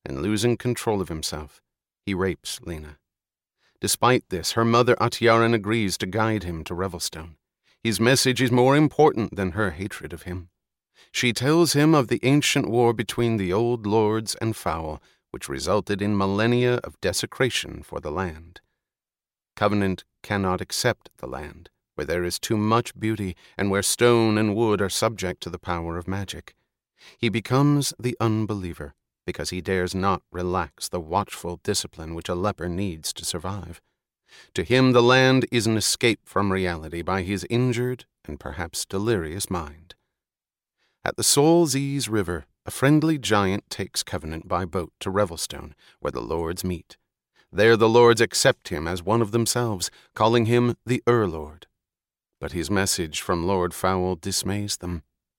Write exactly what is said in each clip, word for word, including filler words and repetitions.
and losing control of himself, he rapes Lena. Despite this, her mother Atyarin agrees to guide him to Revelstone. His message is more important than her hatred of him. She tells him of the ancient war between the old lords and Foul, which resulted in millennia of desecration for the land. Covenant cannot accept the land, where there is too much beauty and where stone and wood are subject to the power of magic. He becomes the unbeliever, because he dares not relax the watchful discipline which a leper needs to survive. To him the land is an escape from reality by his injured and perhaps delirious mind. At the Sol Ziz River, a friendly giant takes Covenant by boat to Revelstone, where the lords meet. There the lords accept him as one of themselves, calling him the Ur-Lord. But his message from Lord Foul dismays them.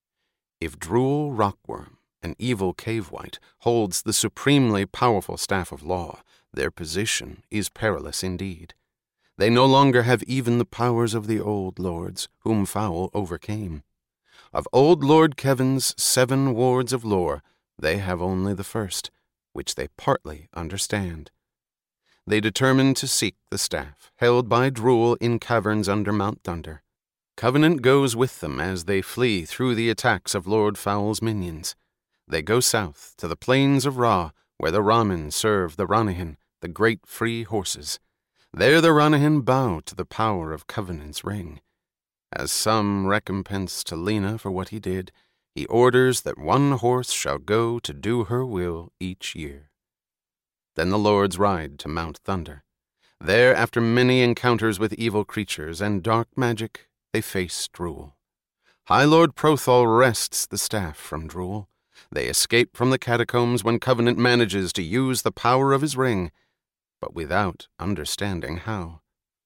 If Drool Rockworm, an evil cave-wight, holds the supremely powerful staff of law, their position is perilous indeed. They no longer have even the powers of the old lords, whom Foul overcame. Of old Lord Kevin's seven wards of lore, they have only the first, which they partly understand. They determine to seek the staff, held by Drool in caverns under Mount Thunder. Covenant goes with them as they flee through the attacks of Lord Foul's minions. They go south to the plains of Ra, where the Ramen serve the Ranahan, the great free horses. There the Ranahan bow to the power of Covenant's ring. As some recompense to Lena for what he did, he orders that one horse shall go to do her will each year. Then the lords ride to Mount Thunder. There, after many encounters with evil creatures and dark magic, they face Drool. High Lord Prothal wrests the staff from Drool. They escape from the catacombs when Covenant manages to use the power of his ring, but without understanding how.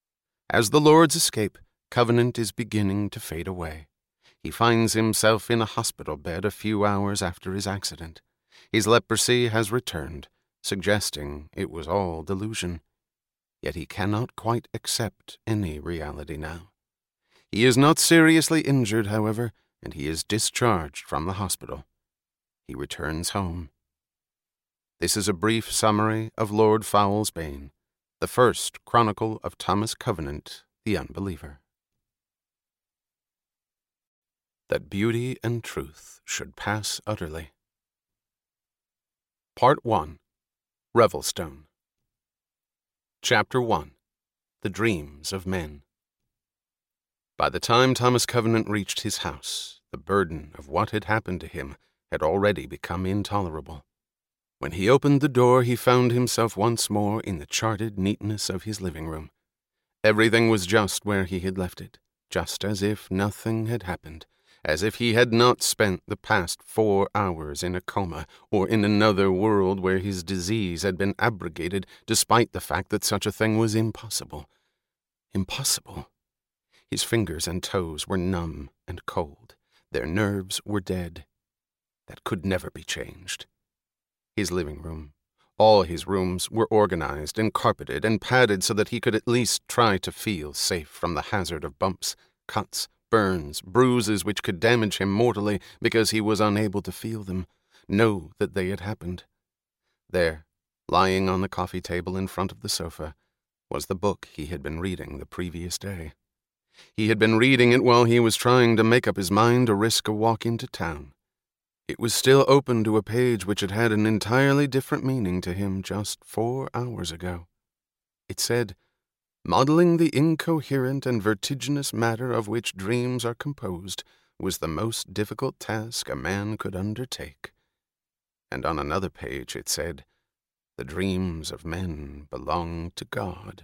As the lords escape, Covenant is beginning to fade away. He finds himself in a hospital bed a few hours after his accident. His leprosy has returned, suggesting it was all delusion. Yet he cannot quite accept any reality now. He is not seriously injured, however, and he is discharged from the hospital. He returns home. This is a brief summary of Lord Foul's Bane, the first chronicle of Thomas Covenant, the Unbeliever. That beauty and truth should pass utterly. Part one. Revelstone. Chapter one. The Dreams of Men. By the time Thomas Covenant reached his house, the burden of what had happened to him had already become intolerable. When he opened the door, he found himself once more in the charted neatness of his living room. Everything was just where he had left it, just as if nothing had happened, as if he had not spent the past four hours in a coma or in another world where his disease had been abrogated despite the fact that such a thing was impossible. Impossible. His fingers and toes were numb and cold. Their nerves were dead. That could never be changed. His living room, all his rooms, were organized and carpeted and padded so that he could at least try to feel safe from the hazard of bumps, cuts, burns, bruises which could damage him mortally because he was unable to feel them, know that they had happened. There, lying on the coffee table in front of the sofa, was the book he had been reading the previous day. He had been reading it while he was trying to make up his mind to risk a walk into town. It was still open to a page which had had an entirely different meaning to him just four hours ago. It said, "Modeling the incoherent and vertiginous matter of which dreams are composed was the most difficult task a man could undertake." And on another page it said, "The dreams of men belong to God."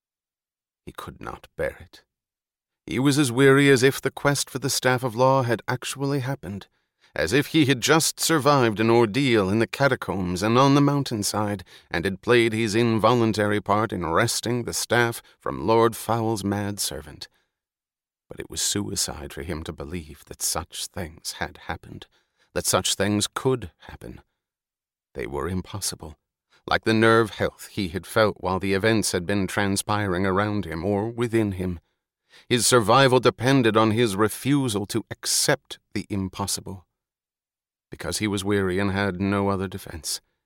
He could not bear it. He was as weary as if the quest for the Staff of Law had actually happened, as if he had just survived an ordeal in the catacombs and on the mountainside, and had played his involuntary part in wresting the staff from Lord Foul's mad servant. But it was suicide for him to believe that such things had happened, that such things could happen. They were impossible, like the nerve health he had felt while the events had been transpiring around him or within him. His survival depended on his refusal to accept the impossible. Because he was weary and had no other defense,